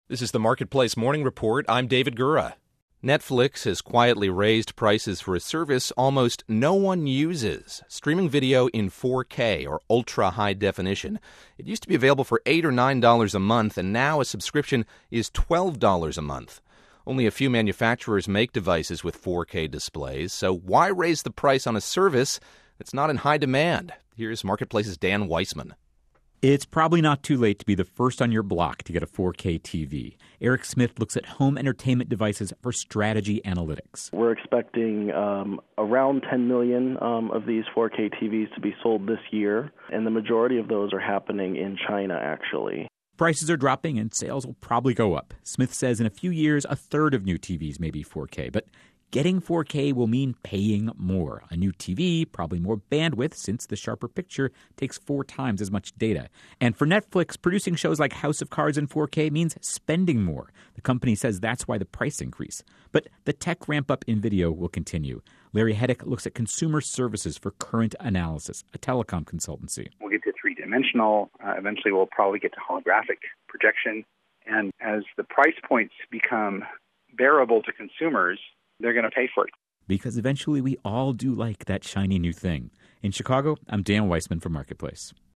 This is the Marketplace Morning Report. I'm David Gura. Netflix has quietly raised prices for a service almost no one uses, streaming video in 4K or ultra-high definition. It used to be available for $8 or $9 a month, and now a subscription is $12 a month. Only a few manufacturers make devices with 4K displays, so why raise the price on a service that's not in high demand? Here's Marketplace's Dan Weissman. It's probably not too late to be the first on your block to get a 4K TV. Eric Smith looks at home entertainment devices for Strategy Analytics. We're expecting around 10 million of these 4K TVs to be sold this year, and the majority of those are happening in China, actually. Prices are dropping and sales will probably go up. Smith says in a few years, a third of new TVs may be 4K, but getting 4K will mean paying more. A new TV, probably more bandwidth, since the sharper picture takes 4 times as much data. And for Netflix, producing shows like House of Cards in 4K means spending more. The company says that's why the price increase. But the tech ramp-up in video will continue. Larry Heddick looks at consumer services for Current Analysis, a telecom consultancy. We'll get to three-dimensional. Eventually, we'll probably get to holographic projection. And as the price points become bearable to consumers, they're going to pay for it. Because eventually we all do like that shiny new thing. In Chicago, I'm Dan Weissman for Marketplace.